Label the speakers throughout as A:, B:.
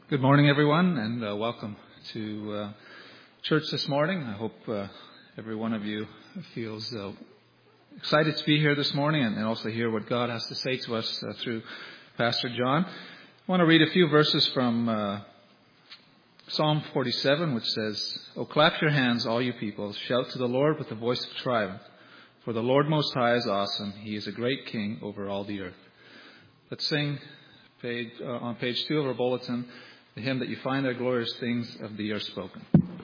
A: Good morning, everyone, and welcome to church this morning. I hope every one of you feels excited to be here this morning and also hear what God has to say to us through Pastor John. I want to read a few verses from Psalm 47, which says, "O clap your hands, all you people. Shout to the Lord with the voice of triumph. For the Lord Most High is awesome. He is a great King over all the earth." Let's sing on page 2 of our bulletin, the hymn that you find our glorious things of the earth spoken.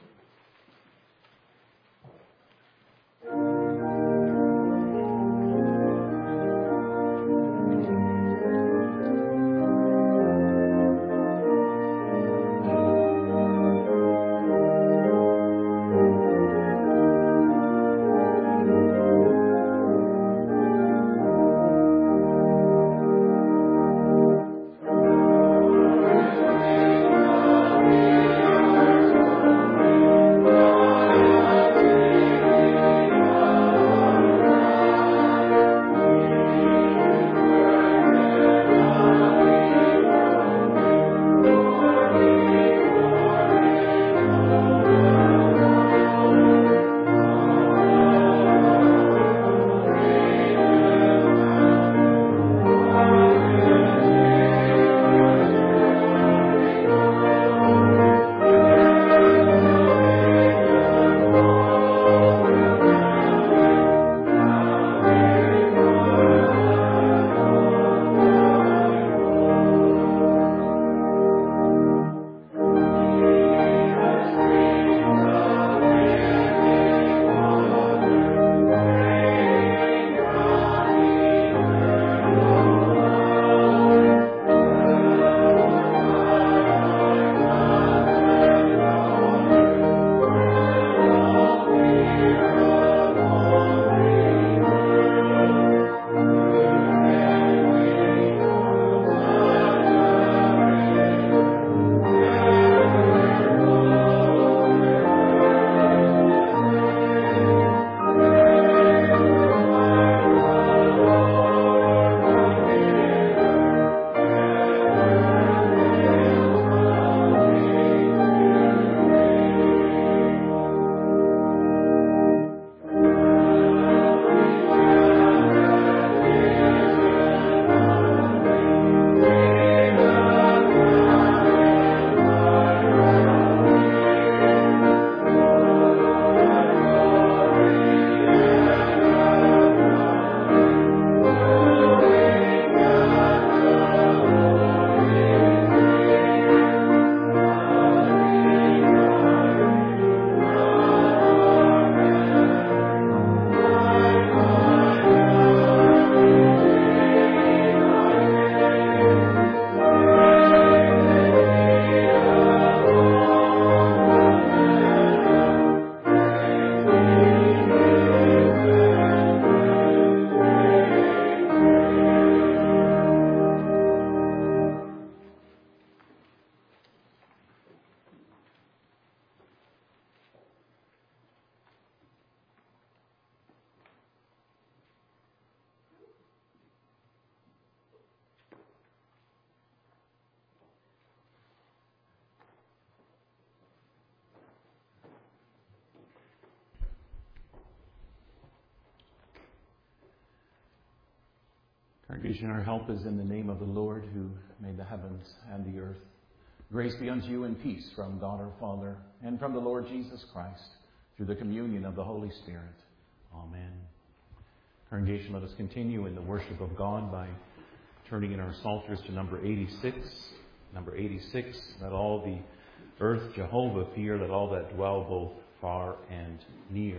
B: Congregation, our help is in the name of the Lord who made the heavens and the earth. Grace be unto you and peace from God our Father and from the Lord Jesus Christ through the communion of the Holy Spirit. Amen. Congregation, let us continue in the worship of God by turning in our psalters to number 86. Number 86, let all the earth Jehovah fear, let all that dwell both far and near.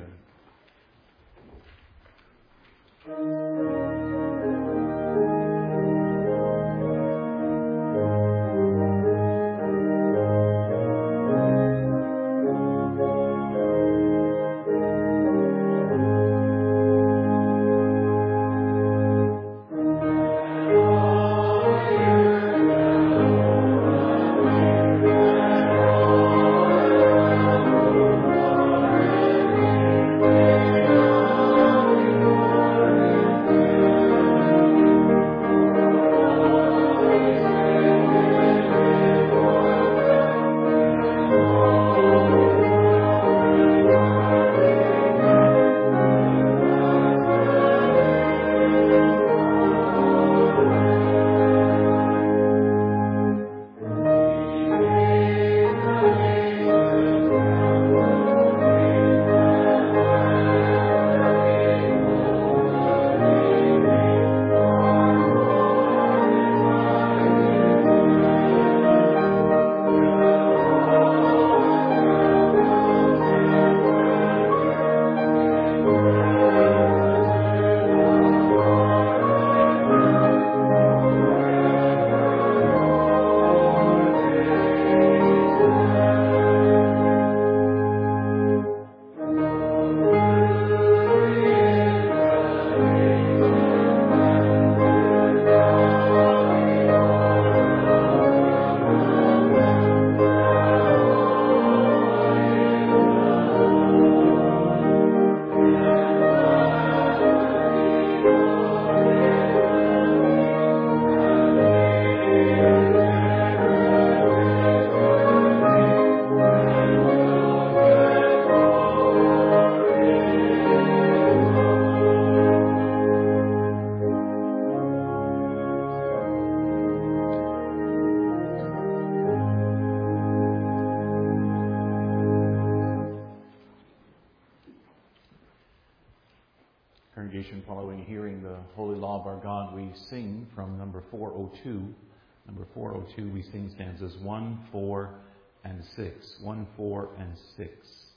B: congregation, following hearing the holy law of our God, we sing from number 402. Number 402, we sing stanzas 1, 4, and 6. 1, 4, and 6.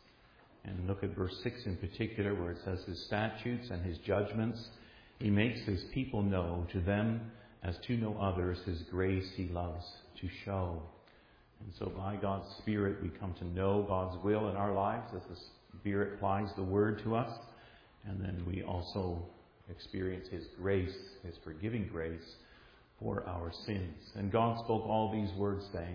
B: And look at verse 6 in particular, where it says, His statutes and His judgments He makes His people know. To them, as to no others, His grace He loves to show. And so by God's Spirit, we come to know God's will in our lives as the Spirit applies the Word to us. And then we also experience His grace, His forgiving grace for our sins. And God spoke all these words, saying,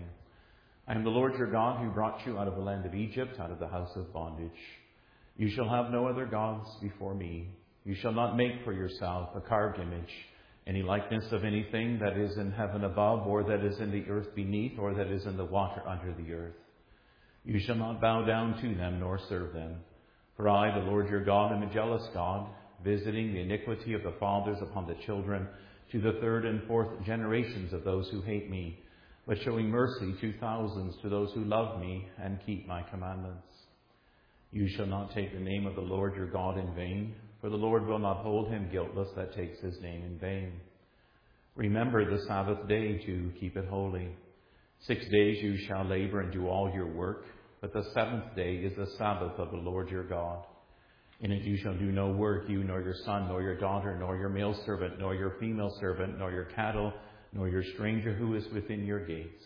B: I am the Lord your God who brought you out of the land of Egypt, out of the house of bondage. You shall have no other gods before me. You shall not make for yourself a carved image, any likeness of anything that is in heaven above, or that is in the earth beneath, or that is in the water under the earth. You shall not bow down to them, nor serve them. For I, the Lord your God, am a jealous God, visiting the iniquity of the fathers upon the children, to the third and fourth generations of those who hate me, but showing mercy to thousands to those who love me and keep my commandments. You shall not take the name of the Lord your God in vain, for the Lord will not hold him guiltless that takes his name in vain. Remember the Sabbath day to keep it holy. 6 days you shall labor and do all your work, but the seventh day is the Sabbath of the Lord your God. In it you shall do no work, you nor your son, nor your daughter, nor your male servant, nor your female servant, nor your cattle, nor your stranger who is within your gates.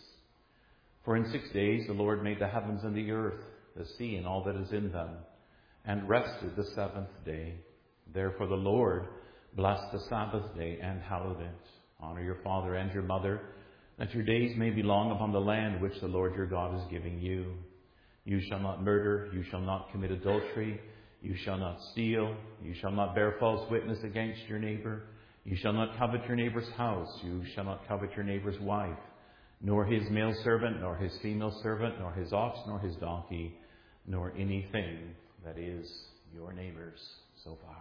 B: For in 6 days the Lord made the heavens and the earth, the sea and all that is in them, and rested the seventh day. Therefore the Lord blessed the Sabbath day and hallowed it. Honor your father and your mother, that your days may be long upon the land which the Lord your God is giving you. You shall not murder, you shall not commit adultery, you shall not steal, you shall not bear false witness against your neighbor, you shall not covet your neighbor's house, you shall not covet your neighbor's wife, nor his male servant, nor his female servant, nor his ox, nor his donkey, nor anything that is your neighbor's. So far.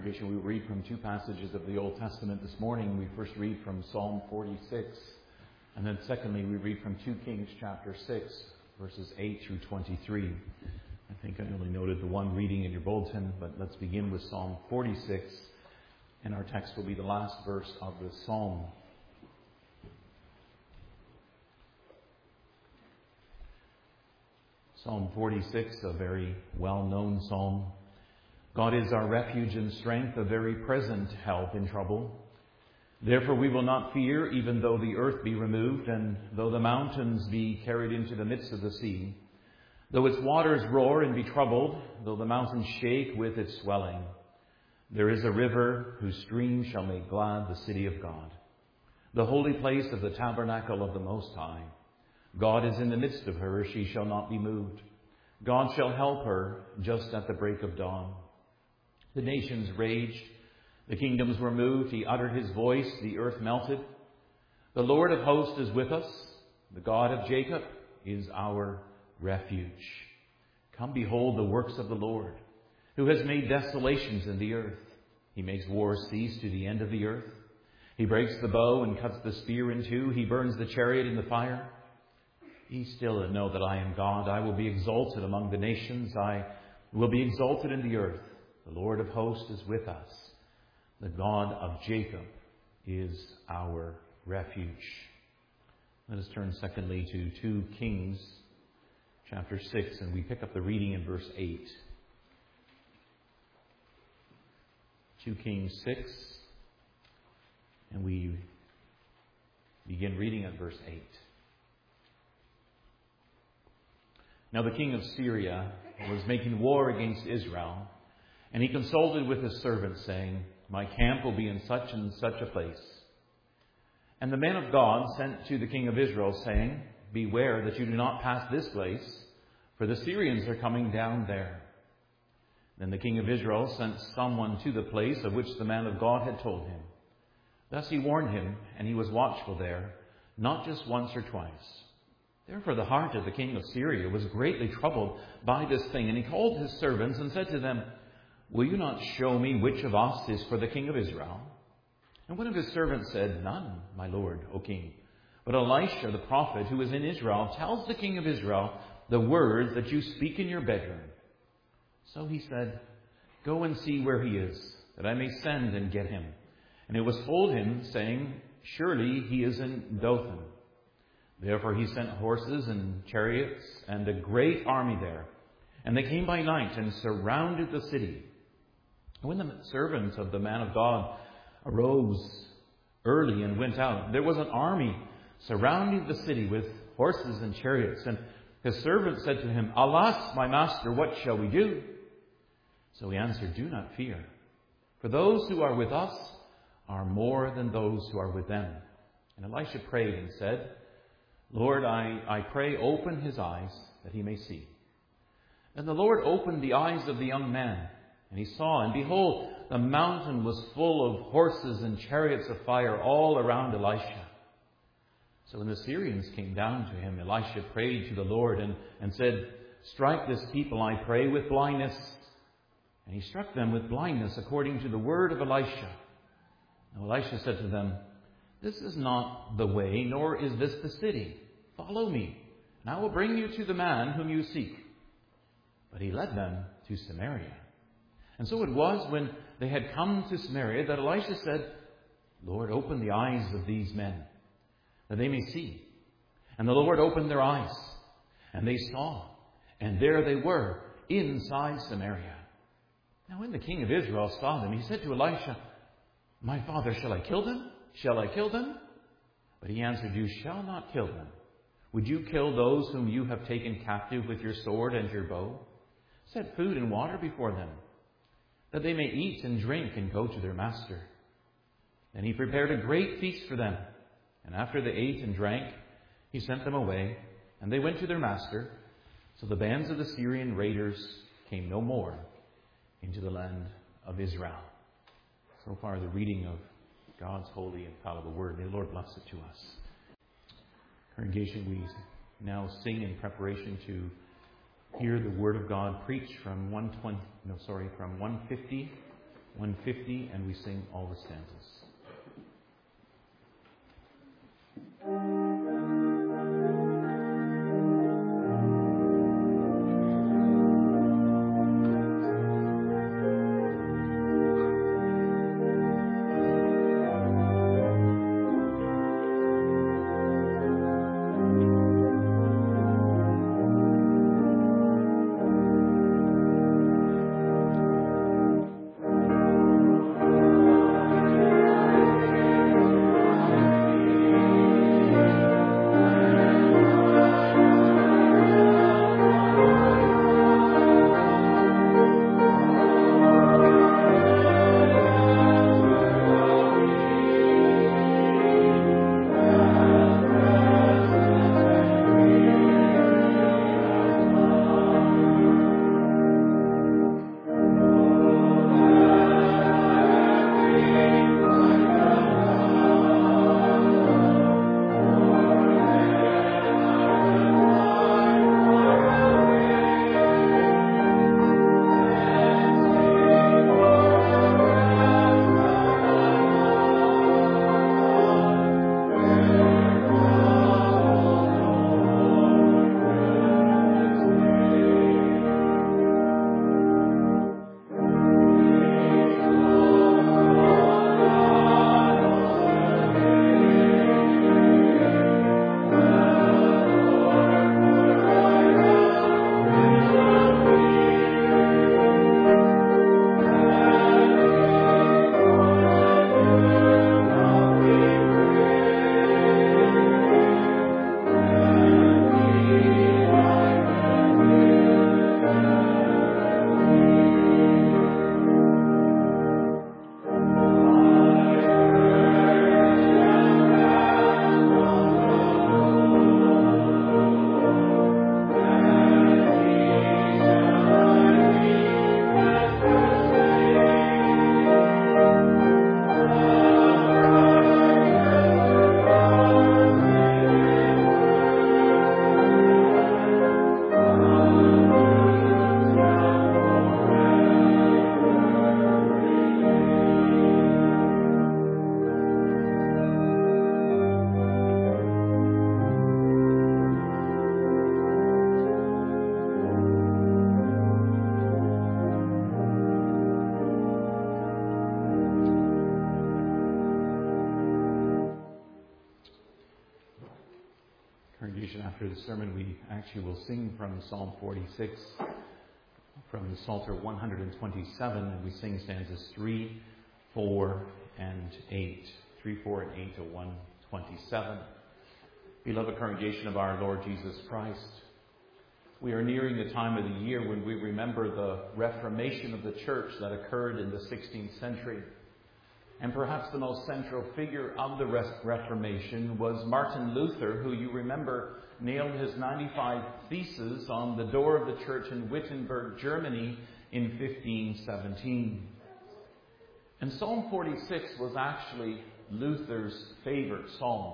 B: Congregation, we read from two passages of the Old Testament this morning. We first read from Psalm 46, and then secondly, we read from 2 Kings chapter 6, verses 8 through 23. I think I only noted the one reading in your bulletin, but let's begin with Psalm 46, and our text will be the last verse of the psalm. Psalm 46, a very well-known psalm. God is our refuge and strength, a very present help in trouble. Therefore we will not fear, even though the earth be removed, and though the mountains be carried into the midst of the sea, though its waters roar and be troubled, though the mountains shake with its swelling. There is a river whose stream shall make glad the city of God, the holy place of the tabernacle of the Most High. God is in the midst of her, she shall not be moved. God shall help her just at the break of dawn. The nations raged, the kingdoms were moved, he uttered his voice, the earth melted. The Lord of hosts is with us, the God of Jacob is our refuge. Come behold the works of the Lord, who has made desolations in the earth. He makes war cease to the end of the earth. He breaks the bow and cuts the spear in two. He burns the chariot in the fire. Be still and know that I am God. I will be exalted among the nations. I will be exalted in the earth. The Lord of hosts is with us. The God of Jacob is our refuge. Let us turn secondly to 2 Kings chapter 6, and we pick up the reading in verse 8. 2 Kings 6, and we begin reading at verse 8. Now the king of Syria was making war against Israel, and he consulted with his servants, saying, My camp will be in such and such a place. And the man of God sent to the king of Israel, saying, Beware that you do not pass this place, for the Syrians are coming down there. Then the king of Israel sent someone to the place of which the man of God had told him. Thus he warned him, and he was watchful there, not just once or twice. Therefore the heart of the king of Syria was greatly troubled by this thing, and he called his servants and said to them, Will you not show me which of us is for the king of Israel? And one of his servants said, None, my lord, O king. But Elisha the prophet, who is in Israel, tells the king of Israel the words that you speak in your bedroom. So he said, Go and see where he is, that I may send and get him. And it was told him, saying, Surely he is in Dothan. Therefore he sent horses and chariots and a great army there. And they came by night and surrounded the city. When the servants of the man of God arose early and went out, there was an army surrounding the city with horses and chariots. And his servant said to him, Alas, my master, what shall we do? So he answered, Do not fear, for those who are with us are more than those who are with them. And Elisha prayed and said, Lord, I pray, open his eyes that he may see. And the Lord opened the eyes of the young man, and he saw, and behold, the mountain was full of horses and chariots of fire all around Elisha. So when the Syrians came down to him, Elisha prayed to the Lord and said, Strike this people, I pray, with blindness. And he struck them with blindness according to the word of Elisha. Now Elisha said to them, This is not the way, nor is this the city. Follow me, and I will bring you to the man whom you seek. But he led them to Samaria. And so it was when they had come to Samaria that Elisha said, Lord, open the eyes of these men, that they may see. And the Lord opened their eyes, and they saw, and there they were, inside Samaria. Now when the king of Israel saw them, he said to Elisha, My father, shall I kill them? Shall I kill them? But he answered, You shall not kill them. Would you kill those whom you have taken captive with your sword and your bow? Set food and water before them, that they may eat and drink and go to their master. Then he prepared a great feast for them. And after they ate and drank, he sent them away, and they went to their master. So the bands of the Syrian raiders came no more into the land of Israel. So far, the reading of God's holy and infallible word. May the Lord bless it to us. Congregation, we now sing in preparation to hear the word of God preached from 150, 150, and we sing all the stanzas. After the sermon, we actually will sing from Psalm 46, from Psalter 127, and we sing stanzas 3, 4, and 8. 3, 4, and 8 to 127. Beloved congregation of our Lord Jesus Christ, we are nearing the time of the year when we remember the Reformation of the Church that occurred in the 16th century. And perhaps the most central figure of the Reformation was Martin Luther, who you remember nailed his 95 Theses on the door of the church in Wittenberg, Germany in 1517. And Psalm 46 was actually Luther's favorite psalm.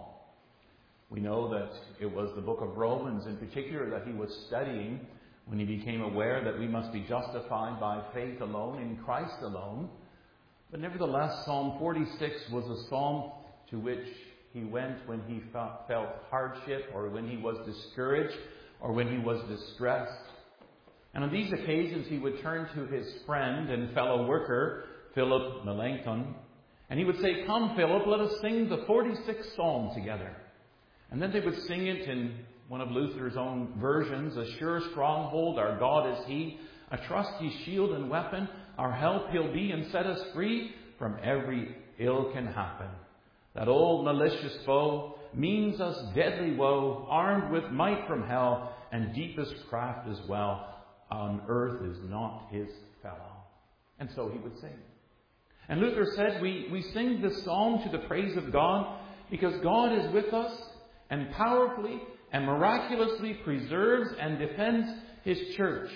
B: We know that it was the book of Romans in particular that he was studying when he became aware that we must be justified by faith alone, in Christ alone. But nevertheless, Psalm 46 was a psalm to which he went when he felt hardship, or when he was discouraged, or when he was distressed. And on these occasions he would turn to his friend and fellow worker, Philip Melanchthon, and he would say, "Come, Philip, let us sing the 46th Psalm together." And then they would sing it in one of Luther's own versions: "A sure stronghold, our God is He, a trusty shield and weapon, our help He'll be, and set us free from every ill can happen. That old malicious foe means us deadly woe, armed with might from hell, and deepest craft as well. On earth is not his fellow." And so he would sing. And Luther said, we sing this psalm to the praise of God because God is with us and powerfully and miraculously preserves and defends His church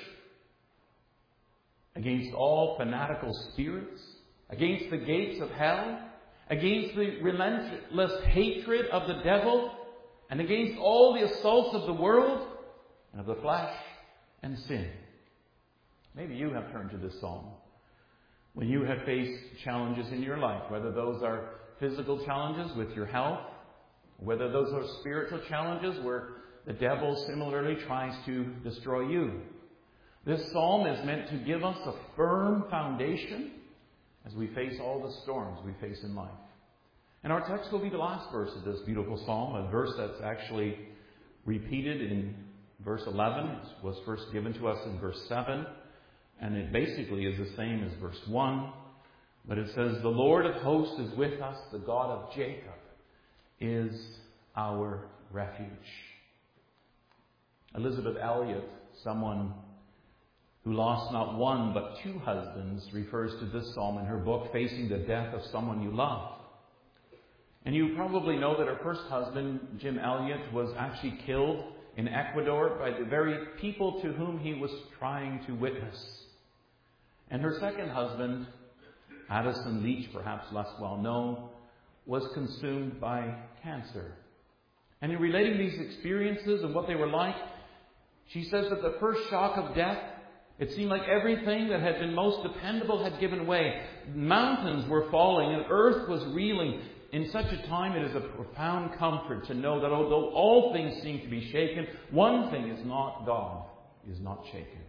B: against all fanatical spirits, against the gates of hell, against the relentless hatred of the devil, and against all the assaults of the world and of the flesh and sin. Maybe you have turned to this psalm when you have faced challenges in your life, whether those are physical challenges with your health, whether those are spiritual challenges where the devil similarly tries to destroy you. This psalm is meant to give us a firm foundation as we face all the storms we face in life. And our text will be the last verse of this beautiful psalm, a verse that's actually repeated in verse 11. It was first given to us in verse 7, and it basically is the same as verse 1. But it says, "The Lord of hosts is with us, the God of Jacob is our refuge." Elisabeth Elliot, someone who lost not one but two husbands, refers to this psalm in her book, Facing the Death of Someone You Love. And you probably know that her first husband, Jim Elliot, was actually killed in Ecuador by the very people to whom he was trying to witness. And her second husband, Addison Leach, perhaps less well known, was consumed by cancer. And in relating these experiences and what they were like, she says that the first shock of death, it seemed like everything that had been most dependable had given way. Mountains were falling and earth was reeling. In such a time, it is a profound comfort to know that although all things seem to be shaken, one thing is not: God is not shaken.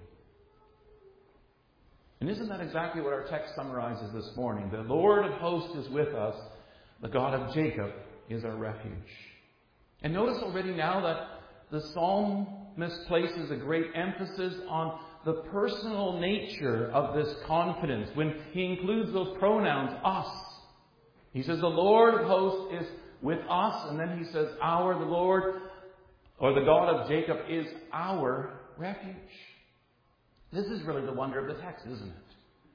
B: And isn't that exactly what our text summarizes this morning? The Lord of hosts is with us. The God of Jacob is our refuge. And notice already now that the psalmist places a great emphasis on the personal nature of this confidence when he includes those pronouns, us. He says, the Lord of hosts is with us, and then he says, the Lord, or the God of Jacob, is our refuge. This is really the wonder of the text, isn't it?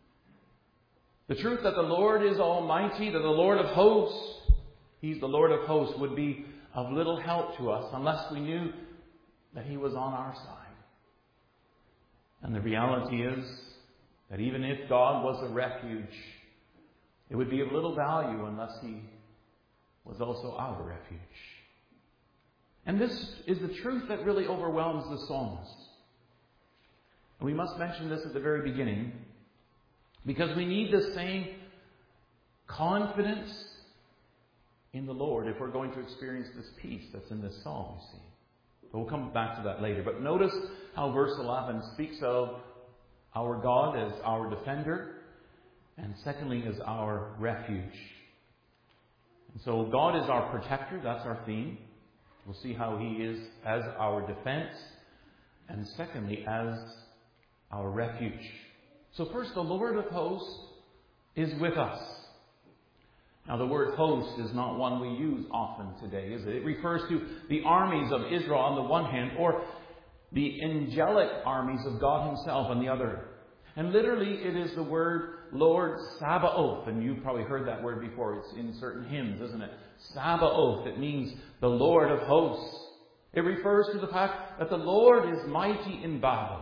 B: The truth that the Lord is almighty, that the Lord of hosts, He's the Lord of hosts, would be of little help to us unless we knew that He was on our side. And the reality is that even if God was a refuge, it would be of little value unless He was also our refuge. And this is the truth that really overwhelms the psalmist. And we must mention this at the very beginning, because we need the same confidence in the Lord if we're going to experience this peace that's in this psalm, you see. But we'll come back to that later. But notice how verse 11 speaks of our God as our defender, and secondly as our refuge. And so God is our protector, that's our theme. We'll see how He is as our defense, and secondly as our refuge. So first, the Lord of hosts is with us. Now the word host is not one we use often today, is it? It refers to the armies of Israel on the one hand, or the angelic armies of God Himself on the other. And literally it is the word Lord Sabaoth. And you've probably heard that word before. It's in certain hymns, isn't it? Sabaoth. It means the Lord of hosts. It refers to the fact that the Lord is mighty in battle.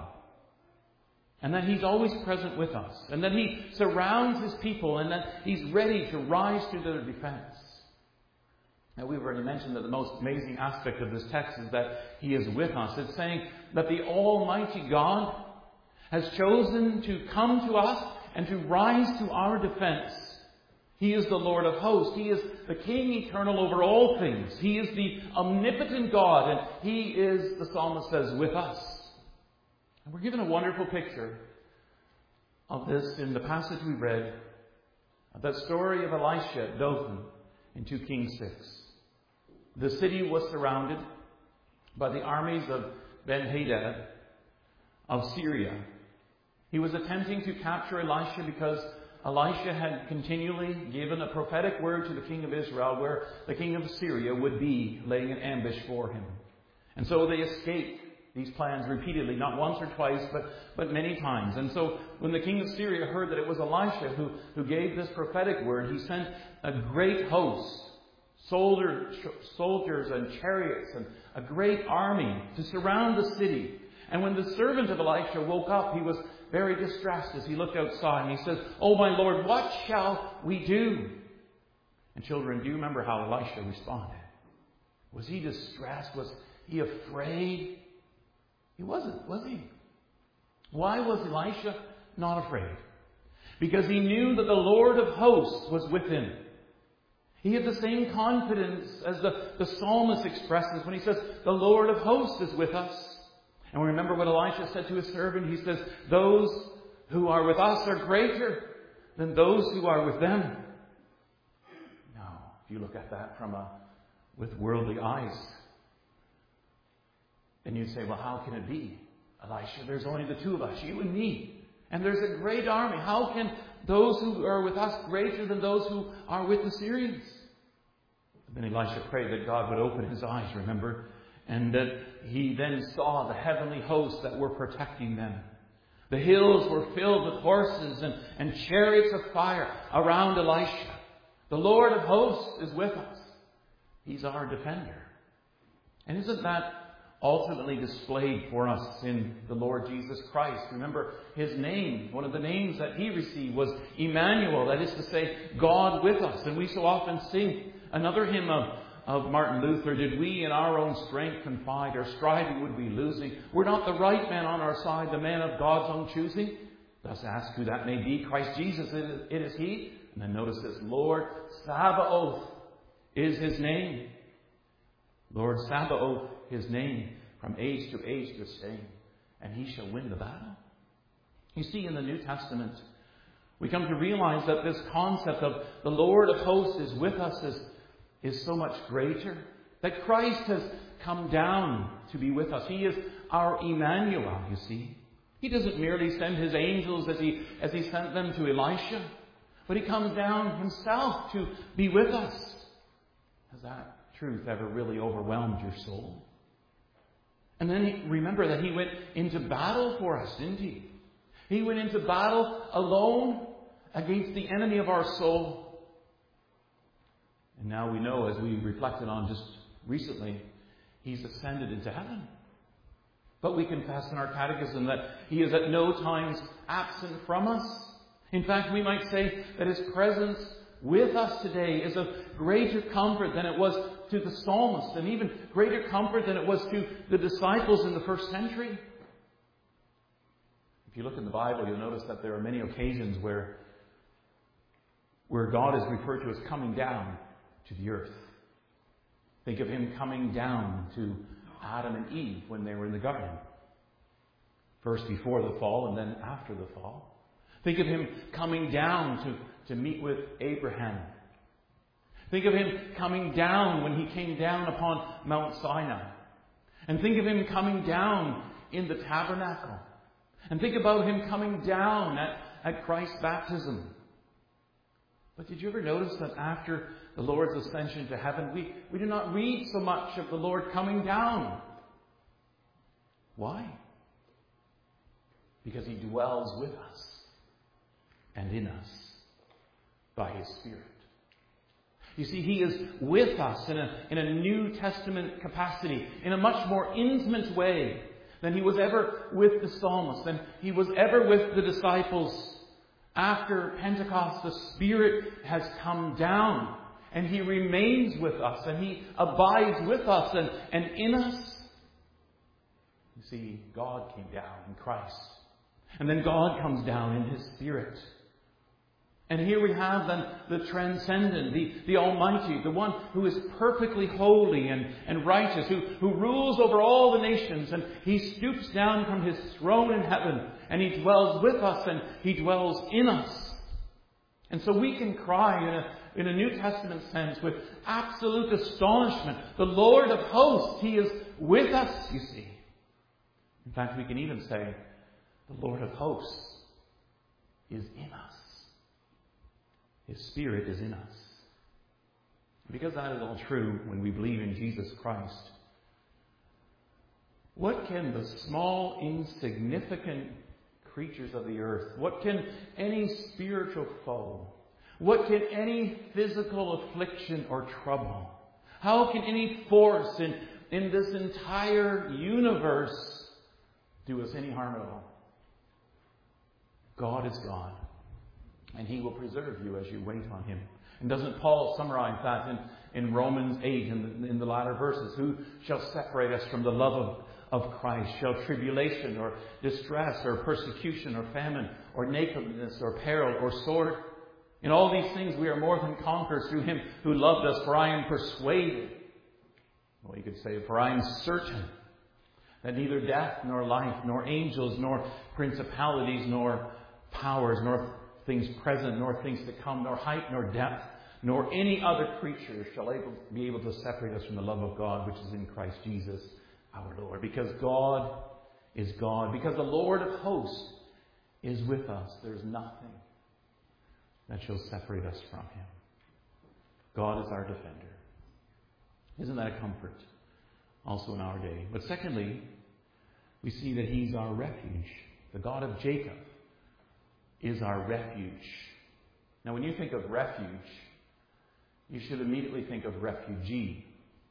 B: And that He's always present with us. And that He surrounds His people. And that He's ready to rise to their defense. Now we've already mentioned that the most amazing aspect of this text is that He is with us. It's saying that the Almighty God has chosen to come to us and to rise to our defense. He is the Lord of hosts. He is the King eternal over all things. He is the omnipotent God, and He is, the psalmist says, with us. And we're given a wonderful picture of this in the passage we read, of that story of Elisha at Dothan in 2 Kings 6. The city was surrounded by the armies of Ben-Hadad of Syria. He was attempting to capture Elisha because Elisha had continually given a prophetic word to the king of Israel where the king of Syria would be laying an ambush for him. And so they escaped these plans repeatedly, not once or twice, but many times. And so when the king of Syria heard that it was Elisha who gave this prophetic word, he sent a great host, soldiers and chariots and a great army to surround the city. And when the servant of Elisha woke up, he was very distressed as he looked outside, and he says, "Oh my Lord, what shall we do?" And children, do you remember how Elisha responded? Was he distressed? Was he afraid? He wasn't, was he? Why was Elisha not afraid? because he knew that the Lord of hosts was with him. He had the same confidence as the psalmist expresses when he says, the Lord of hosts is with us. And we remember what Elisha said to his servant. He says, those who are with us are greater than those who are with them. Now, if you look at that with worldly eyes, then you'd say, well, how can it be? Elisha, there's only the two of us, you and me. And there's a great army. How can those who are with us greater than those who are with the Syrians? Then Elisha prayed that God would open his eyes, remember? And that he then saw the heavenly hosts that were protecting them. The hills were filled with horses and chariots of fire around Elisha. The Lord of hosts is with us. He's our defender. And isn't that ultimately displayed for us in the Lord Jesus Christ? Remember, his name, one of the names that he received was Emmanuel. That is to say, God with us. And we so often sing another hymn of Martin Luther, did we in our own strength confide, or striving would we losing? We're not the right man on our side, the man of God's own choosing. Thus ask who that may be. Christ Jesus, it is he. And then notice this, Lord Sabaoth is his name. Lord Sabaoth, his name, from age to age the same, and he shall win the battle. You see, in the New Testament, we come to realize that this concept of the Lord of hosts is with us is so much greater. That Christ has come down to be with us. He is our Emmanuel, you see. He doesn't merely send his angels as he sent them to Elisha, but he comes down himself to be with us. Has that truth ever really overwhelmed your soul? And then remember that he went into battle for us, didn't he? He went into battle alone against the enemy of our soul. And now we know, as we reflected on just recently, he's ascended into heaven. But we confess in our catechism that he is at no times absent from us. In fact, we might say that his presence with us today is of greater comfort than it was to the psalmist, and even greater comfort than it was to the disciples in the first century. If you look in the Bible, you'll notice that there are many occasions where God is referred to as coming down to the earth. Think of him coming down to Adam and Eve when they were in the garden. First before the fall and then after the fall. Think of him coming down to meet with Abraham. Think of him coming down when he came down upon Mount Sinai. And think of him coming down in the tabernacle. And think about him coming down at Christ's baptism. But did you ever notice that after the Lord's ascension to heaven, we do not read so much of the Lord coming down? Why? Because he dwells with us and in us by his Spirit. You see, he is with us in a New Testament capacity, in a much more intimate way than he was ever with the psalmist, than he was ever with the disciples. After Pentecost, the Spirit has come down, and he remains with us, and he abides with us and in us. You see, God came down in Christ, and then God comes down in his Spirit. And here we have then the transcendent, the Almighty, the one who is perfectly holy and righteous, who rules over all the nations. And he stoops down from his throne in heaven, and he dwells with us, and he dwells in us. And so we can cry in a New Testament sense with absolute astonishment, the Lord of hosts, he is with us, you see. In fact, we can even say, the Lord of hosts is in us. His Spirit is in us. Because that is all true when we believe in Jesus Christ, what can the small, insignificant creatures of the earth, what can any spiritual foe, what can any physical affliction or trouble, how can any force in this entire universe do us any harm at all? God is God. And he will preserve you as you wait on him. And doesn't Paul summarize that in Romans 8 in the latter verses? Who shall separate us from the love of Christ. Shall tribulation or distress or persecution or famine or nakedness or peril or sword? In all these things we are more than conquerors through Him who loved us. For I am persuaded, well, you could say, for I am certain that neither death nor life, nor angels, nor principalities, nor powers, nor things present, nor things to come, nor height, nor depth, nor any other creature shall be able to separate us from the love of God, which is in Christ Jesus our Lord. Because God is God. Because the Lord of hosts is with us. There's nothing that shall separate us from Him. God is our defender. Isn't that a comfort? Also in our day. But secondly, we see that He's our refuge. The God of Jacob is our refuge. Now, when you think of refuge, you should immediately think of refugee.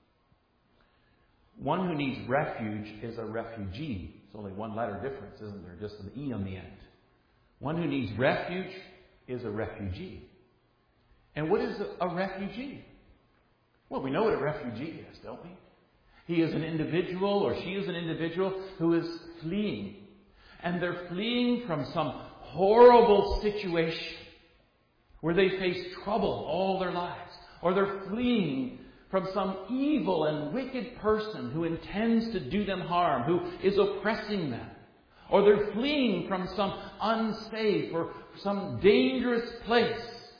B: One who needs refuge is a refugee. It's only one letter difference, isn't there? Just an E on the end. One who needs refuge is a refugee. And what is a refugee? Well, we know what a refugee is, don't we? He is an individual, or she is an individual who is fleeing. And they're fleeing from some horrible situation where they face trouble all their lives. Or they're fleeing from some evil and wicked person who intends to do them harm, who is oppressing them. Or they're fleeing from some unsafe or some dangerous place.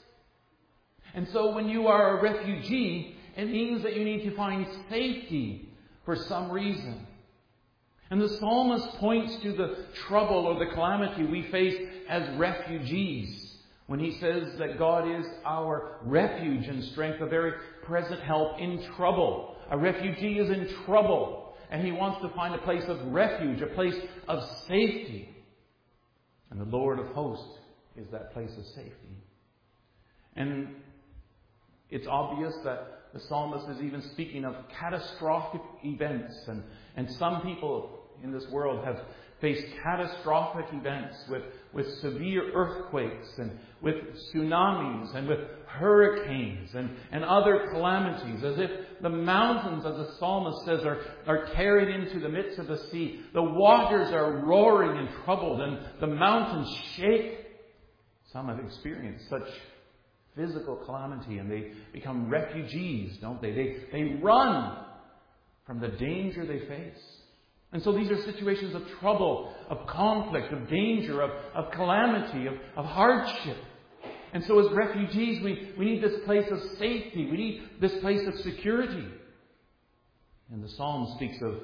B: And so when you are a refugee, it means that you need to find safety for some reason. And the psalmist points to the trouble or the calamity we face as refugees when he says that God is our refuge and strength, a very present help in trouble. A refugee is in trouble, and he wants to find a place of refuge, a place of safety. And the Lord of hosts is that place of safety. And it's obvious that the psalmist is even speaking of catastrophic events. And some people in this world have faced catastrophic events with severe earthquakes and with tsunamis and with hurricanes and other calamities, as if the mountains, as the psalmist says, are carried into the midst of the sea. The waters are roaring and troubled, and the mountains shake. Some have experienced such physical calamity, and they become refugees, don't they? They run from the danger they face. And so these are situations of trouble, of conflict, of danger, of calamity, of hardship. And so as refugees, we need this place of safety. We need this place of security. And the psalm speaks of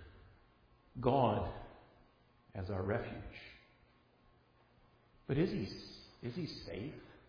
B: God as our refuge. But is he safe?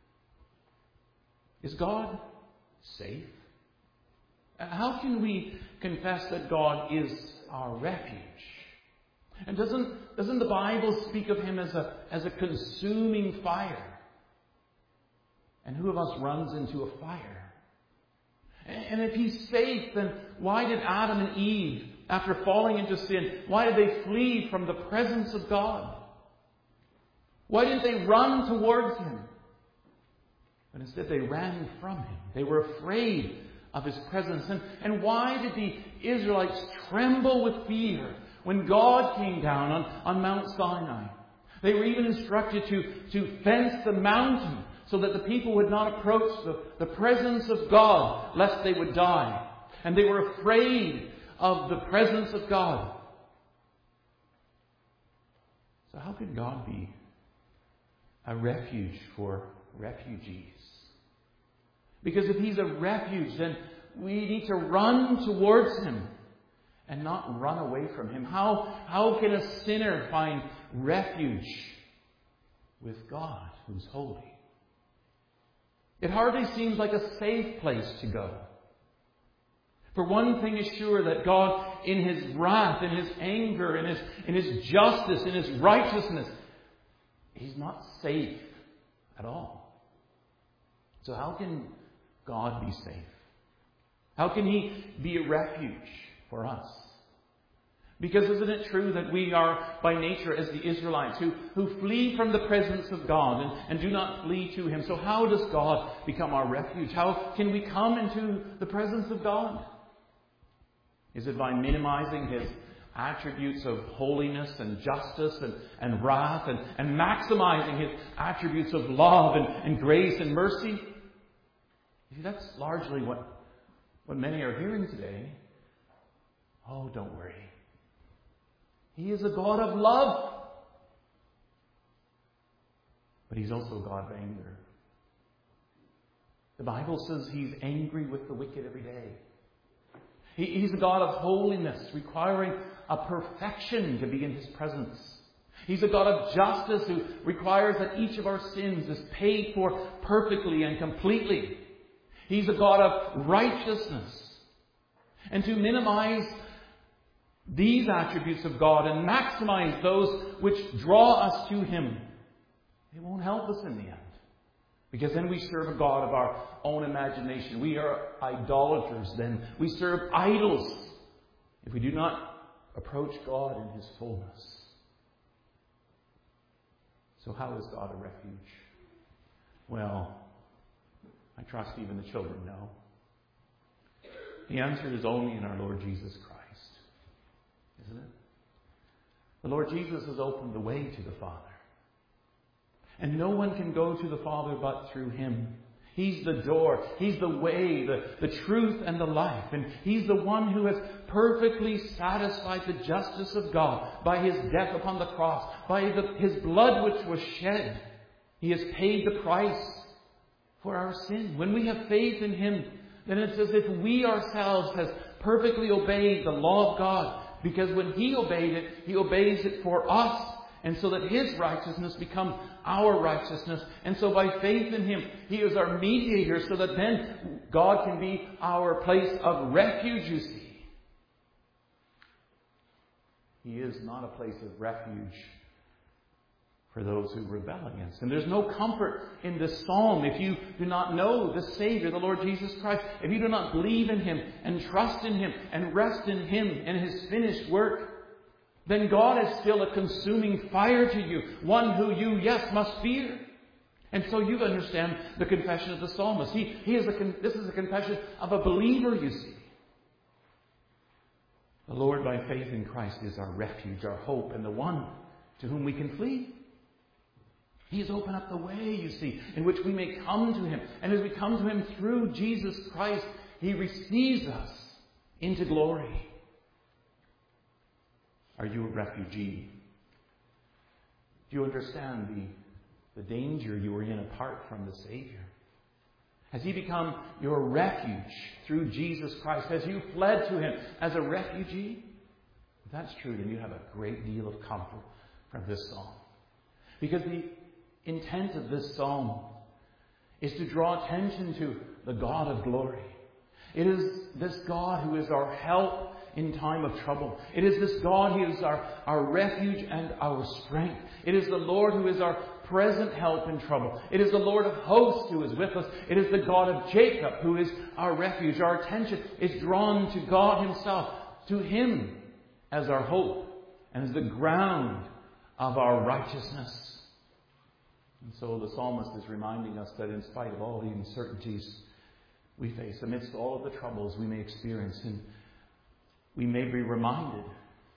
B: Is God safe? How can we confess that God is our refuge? And doesn't the Bible speak of Him as a consuming fire? And who of us runs into a fire? And if He's safe, then why did Adam and Eve, after falling into sin, why did they flee from the presence of God? Why didn't they run towards Him? But instead they ran from Him. They were afraid of His presence. And why did the Israelites tremble with fear when God came down on Mount Sinai? They were even instructed to fence the mountain so that the people would not approach the presence of God, lest they would die. And they were afraid of the presence of God. So how could God be a refuge for refugees? Because if He's a refuge, then we need to run towards Him and not run away from Him. How can a sinner find refuge with God who's holy? It hardly seems like a safe place to go. For one thing is sure, that God, in His wrath, in His anger, in His justice, in His righteousness, He's not safe at all. So how can God be safe? How can He be a refuge for us? Because isn't it true that we are by nature as the Israelites who flee from the presence of God and do not flee to Him? So how does God become our refuge? How can we come into the presence of God? Is it by minimizing His attributes of holiness and justice and wrath and maximizing His attributes of love and grace and mercy. See, that's largely what many are hearing today. Oh, don't worry. He is a God of love. But He's also a God of anger. The Bible says He's angry with the wicked every day. He's a God of holiness, requiring a perfection to be in His presence. He's a God of justice who requires that each of our sins is paid for perfectly and completely. He's a God of righteousness. And to minimize these attributes of God and maximize those which draw us to Him, it won't help us in the end. Because then we serve a God of our own imagination. We are idolaters then. We serve idols if we do not approach God in His fullness. So how is God a refuge? Well, I trust even the children know. The answer is only in our Lord Jesus Christ, isn't it? The Lord Jesus has opened the way to the Father. And no one can go to the Father but through Him. He's the door. He's the way, the truth, and the life. And He's the one who has perfectly satisfied the justice of God by His death upon the cross, by His blood which was shed. He has paid the price for our sin. When we have faith in Him, then it's as if we ourselves has perfectly obeyed the law of God. Because when He obeyed it, He obeys it for us. And so that His righteousness becomes our righteousness. And so by faith in Him, He is our mediator, so that then God can be our place of refuge, you see. He is not a place of refuge for those who rebel against Him. There's no comfort in this psalm if you do not know the Savior, the Lord Jesus Christ. If you do not believe in Him and trust in Him and rest in Him and His finished work, then God is still a consuming fire to you, one who you, yes, must fear. And so you understand the confession of the psalmist. This is a confession of a believer, you see. The Lord, by faith in Christ, is our refuge, our hope, and the one to whom we can flee. He has opened up the way, you see, in which we may come to Him. And as we come to Him through Jesus Christ, He receives us into glory. Are you a refugee? Do you understand the danger you are in apart from the Savior? Has He become your refuge through Jesus Christ? Has you fled to Him as a refugee? If that's true, then you have a great deal of comfort from this psalm. Because the intent of this psalm is to draw attention to the God of glory. It is this God who is our help in time of trouble. It is this God who is our refuge and our strength. It is the Lord who is our present help in trouble. It is the Lord of hosts who is with us. It is the God of Jacob who is our refuge. Our attention is drawn to God Himself, to Him as our hope and as the ground of our righteousness. And so the psalmist is reminding us that in spite of all the uncertainties we face, amidst all of the troubles we may experience, and we may be reminded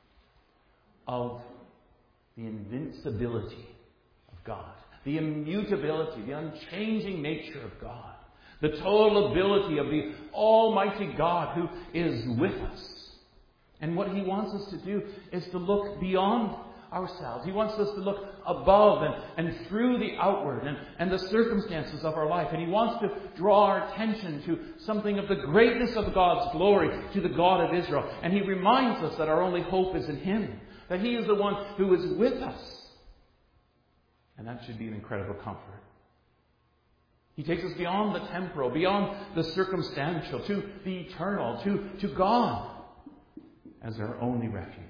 B: of the invincibility of God, the immutability, the unchanging nature of God, the total ability of the Almighty God who is with us. And what He wants us to do is to look beyond ourselves. He wants us to look above and through the outward and the circumstances of our life. And He wants to draw our attention to something of the greatness of God's glory, to the God of Israel. And He reminds us that our only hope is in Him, that He is the one who is with us. And that should be an incredible comfort. He takes us beyond the temporal, beyond the circumstantial, to the eternal, to God as our only refuge.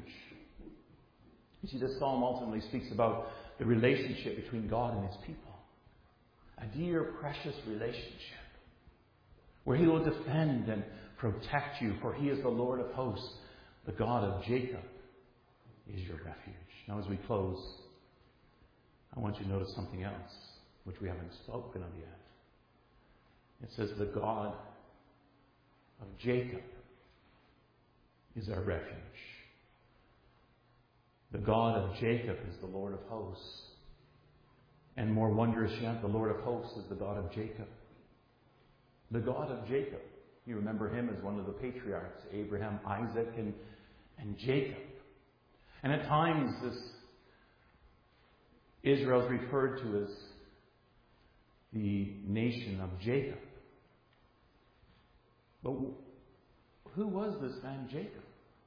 B: You see, this psalm ultimately speaks about the relationship between God and His people. A dear, precious relationship where He will defend and protect you, for He is the Lord of hosts. The God of Jacob is your refuge. Now, as we close, I want you to notice something else, which we haven't spoken of yet. It says, the God of Jacob is our refuge. The God of Jacob is the Lord of hosts. And more wondrous yet, the Lord of hosts is the God of Jacob. The God of Jacob. You remember him as one of the patriarchs, Abraham, Isaac, and Jacob. And at times, this Israel is referred to as the nation of Jacob. But who was this man Jacob?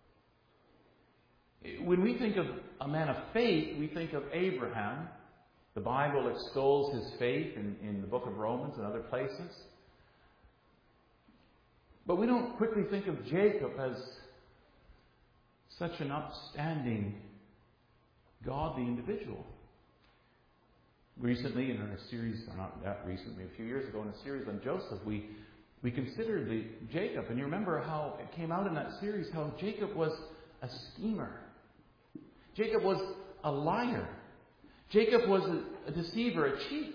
B: When we think of a man of faith, we think of Abraham. The Bible extols his faith in the book of Romans and other places. But we don't quickly think of Jacob as such an upstanding, godly individual. Recently, in our series, or not that recently, a few years ago in a series on Joseph, we considered Jacob. And you remember how it came out in that series, how Jacob was a schemer. Jacob was a liar. Jacob was a deceiver, a cheat.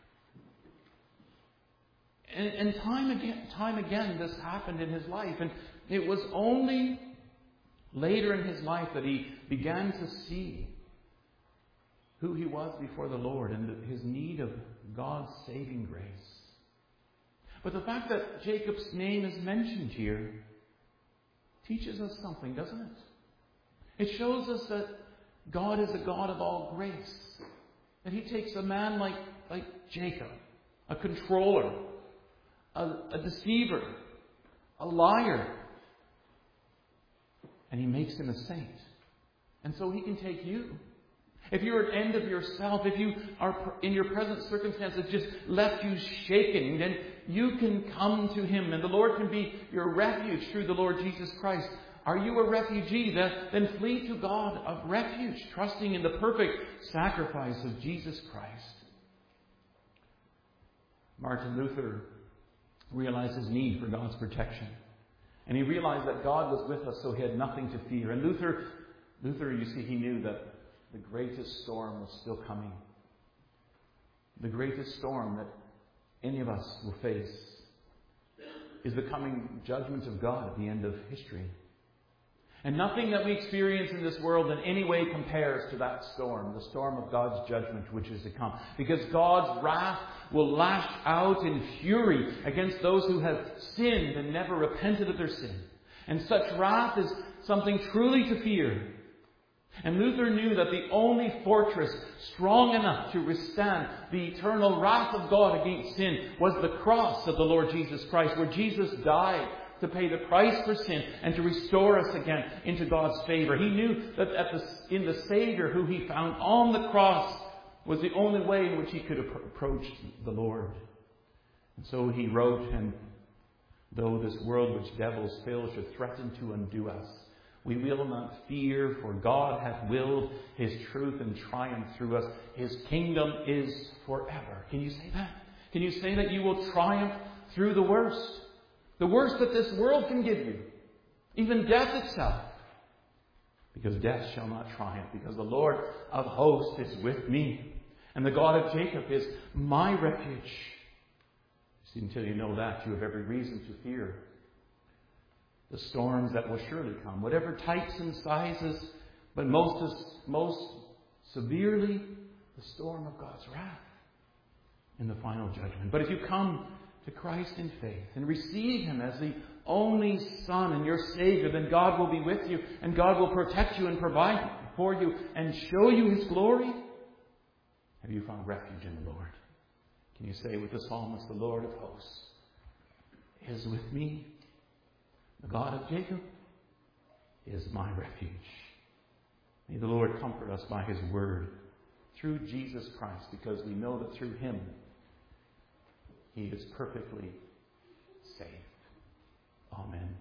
B: And time again, this happened in his life. And it was only later in his life that he began to see who he was before the Lord and his need of God's saving grace. But the fact that Jacob's name is mentioned here teaches us something, doesn't it? It shows us that God is a God of all grace. That he takes a man like Jacob, a controller, a deceiver, a liar, and he makes him a saint. And so he can take you. If you're at the end of yourself, if you are in your present circumstances just left you shaken, then you can come to him, and the Lord can be your refuge through the Lord Jesus Christ. Are you a refugee? Then flee to God of refuge, trusting in the perfect sacrifice of Jesus Christ. Martin Luther realized his need for God's protection. And he realized that God was with us, so he had nothing to fear. And Luther, you see, he knew that the greatest storm was still coming. The greatest storm that any of us will face is the coming judgment of God at the end of history. And nothing that we experience in this world in any way compares to that storm, the storm of God's judgment which is to come. Because God's wrath will lash out in fury against those who have sinned and never repented of their sin. And such wrath is something truly to fear. And Luther knew that the only fortress strong enough to withstand the eternal wrath of God against sin was the cross of the Lord Jesus Christ, where Jesus died to pay the price for sin and to restore us again into God's favor. He knew that in the Savior who he found on the cross was the only way in which he could approach the Lord. And so he wrote, and though this world which devils fill should threaten to undo us, we will not fear, for God hath willed his truth and triumph through us. His kingdom is forever. Can you say that? Can you say that you will triumph through the worst? The worst that this world can give you. Even death itself. Because death shall not triumph. Because the Lord of hosts is with me. And the God of Jacob is my refuge. See, until you know that, you have every reason to fear the storms that will surely come. Whatever types and sizes, but most severely, the storm of God's wrath in the final judgment. But if you come to Christ in faith and receive him as the only Son and your Savior, then God will be with you, and God will protect you and provide for you and show you his glory. Have you found refuge in the Lord? Can you say with the psalmist, the Lord of hosts is with me? The God of Jacob is my refuge. May the Lord comfort us by his word through Jesus Christ, because we know that through him he is perfectly safe. Amen.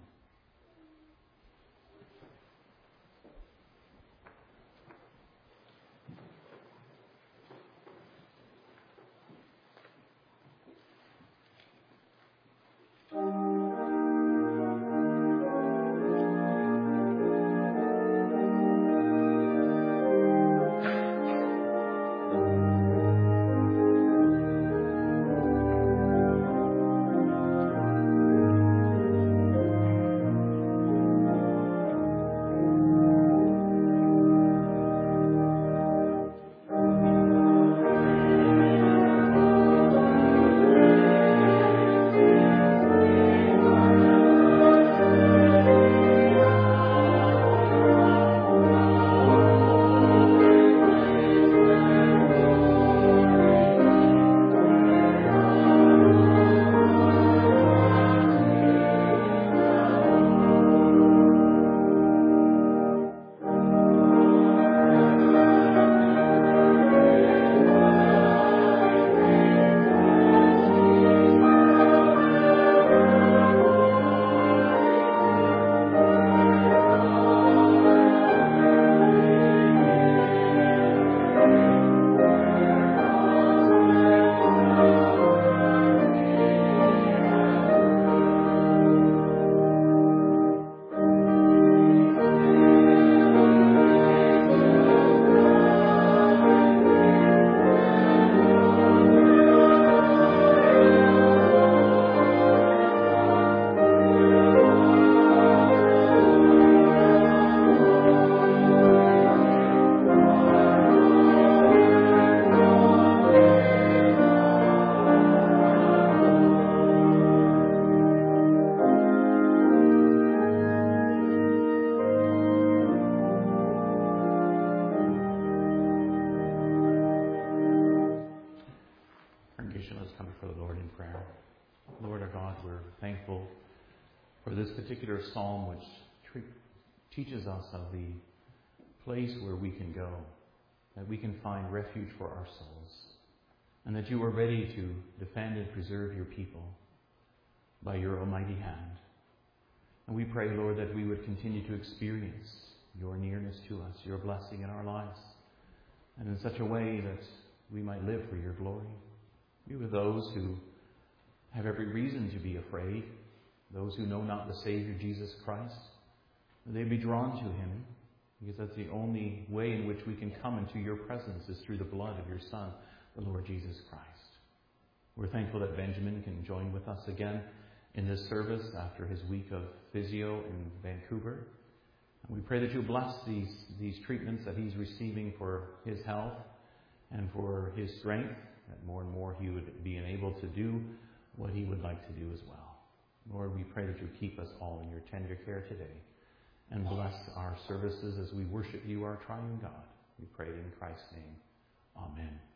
B: particular psalm which teaches us of the place where we can go, that we can find refuge for our souls, and that you are ready to defend and preserve your people by your almighty hand. And we pray, Lord, that we would continue to experience your nearness to us, your blessing in our lives, and in such a way that we might live for your glory. Be with those who have every reason to be afraid, those who know not the Savior, Jesus Christ, that they be drawn to him, because that's the only way in which we can come into your presence is through the blood of your Son, the Lord Jesus Christ. We're thankful that Benjamin can join with us again in this service after his week of physio in Vancouver. And we pray that you bless these treatments that he's receiving for his health and for his strength, that more and more he would be enabled to do what he would like to do as well. Lord, we pray that you keep us all in your tender care today and bless our services as we worship you, our triune God. We pray it in Christ's name. Amen.